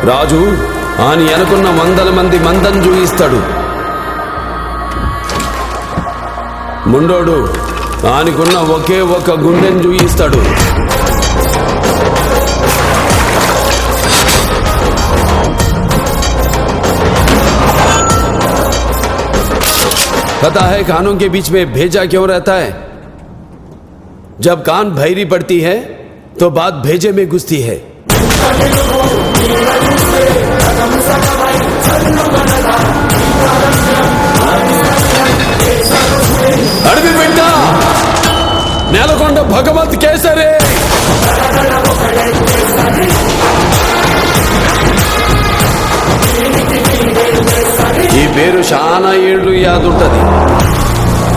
రాజు ఆని అనుకున్న 100 మంది మందం చూయిస్తాడు. ముండోడు ఆనికున్న ఒకే ఒక్క గుండెని చూయిస్తాడు. पता है कानों के बीच में भेजा क्यों रहता है? जब कान भैरी पड़ती है तो बात भेजे में घुसती है. अड़वी बिड्डा नेलकोंड भगवत केसरे. ఈ పేరు చాలా ఏళ్ళు యాదుంటది.